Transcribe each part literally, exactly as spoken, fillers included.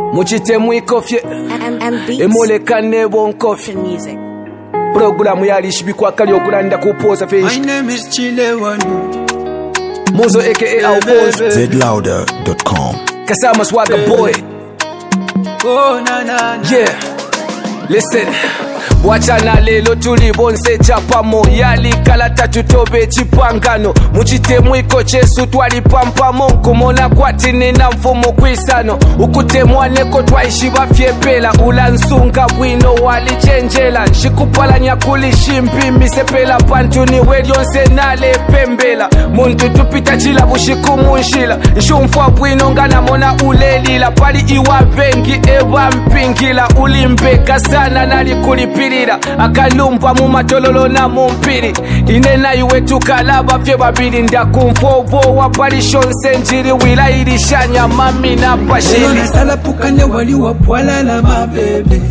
Muchite mwikofye emoleka nebo nkofye Programu yali shibikwa kali okulanda kupoza face. My name is Chilewanu Muzo aka Alphonse Z louder dot com. Kasama Swagger Boy. Oh na na na. Yeah. Listen. Wachana lelo tulibonse chapamo yali kalata tutobe chipangano muchite mwiko chesu twali pampamo kumona kwatini na mfumo kwisano ukutemwa neko twaishi bafyepela ulansunga bwino wali chenjela nshikupala nyakuli shimpi misepela pantu ni welionse nale pembela muntu tupita chila bushiku munshila nshumfwa bwino ngana mona ulelila pali iwa bengi eva mpingila ulimbeka sana nali kulipila akalumpa mu matololo na mumpiri inena iwe tukalaba fye babiri ndakumfobo wa parishon senjiri wila ilishanya mami na pashiri Lelo nasala pukane wali wapwala la mabebe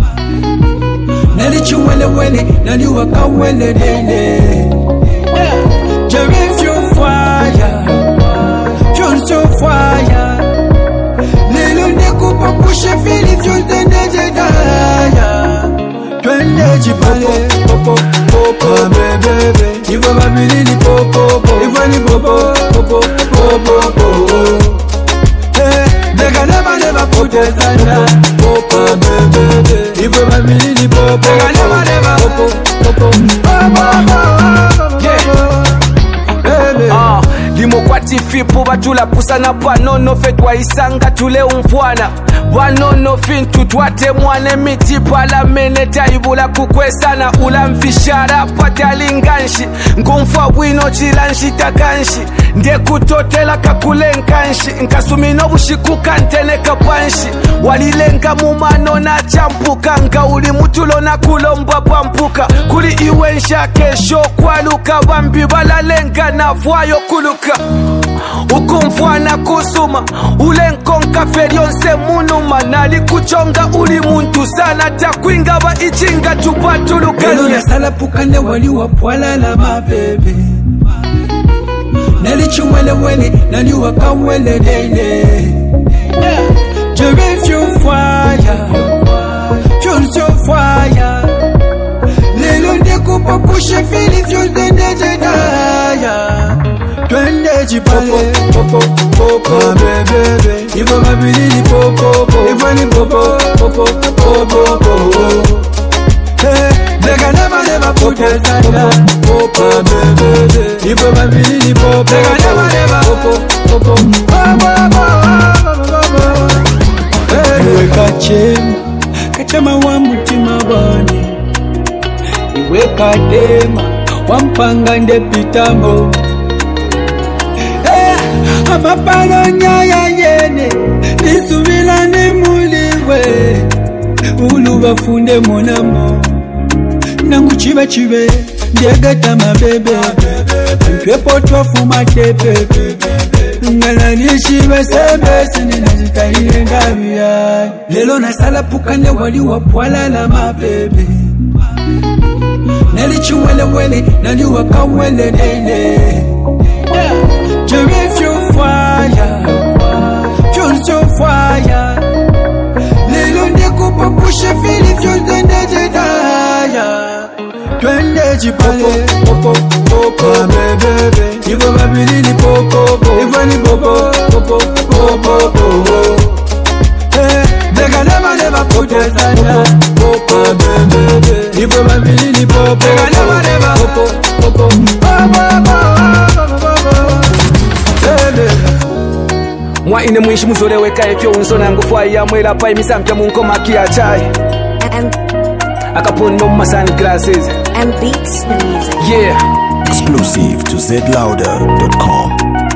Nali chumwele wele nali wakawele dele Jerry fuel fire Fuel so fire Lelo nekupa pushe fili fuel zendeje daya Twende jipale popo popo bebe Ivo babili ni popo popo Ivo ni popo popo popo popo Hey, vega never never put us under Popo bebe Ivo babili ni popo Vega never never popo popo Popo bebe Ah, limo kwati fipu batula pusana panono fetwa isanga tule umfwana Wanono fintu twate mwane miti pala mene taibula kukwesana ula mfishara patalinganshi ngumfwa wino chilanshi takanshi nde kutotela kakule nkanshi nkasumino bushiku kantene kapanshi walilenga mumano na champuka nga uli mutulo na kulomba pampuka kuli iwe nsha kesho kwaluka bambi balalenga na fwayo kuluka ukumfwana kusuma ule nkonka ferionse munuma nali kuchonga uli muntu sana takwinga ba ichinga tupatulukanye Lelo nasala pukane wali wapwala la mabebe Nali chumwele wele nali wakawele dele Jerry fuel fire Fuel so fire Lelo nekupa pushe fili fuel zendeje daya Twende jipale popo popo bebe Ivo babili ni popo popo Ivo ni popo popo popo popo Hey, vega never never put us under Popo bebe Ivo babili ni popo Vega never never popo popo popo Iwe kachema Kachema wa mutima bani Iwe kadema Wampanga nde pitambo Amapalo nyaya yene Nisubila ni muliwe Ulu bafunde monamo Nangu chiba chibe Ndiagata mabebe Mpwepo twafuma tepe Ngana nishiba sebe Sini nazikaile ngavya Lelo nasala pukane wali wapwala la mabebe Nali chumwele wele Nali wakawele dele Jerry fuel fire Fuel so fire Lelo nekupa pushe fili fuel zendeje daya Twende jipale popo popo bebe Ivo babili ni popo popo Ivo ni popo popo popo popo Hey, vega never never put us under Popo bebe Ivo babili ni popo Vega never never popo popo Mwa ine mwishi muzole weka efyo unsona ngufwa ya mwela pa imisampya munkoma kia chai Akapono ma sunglasses and beats the music. Yeah. Exclusive to Z louder dot com.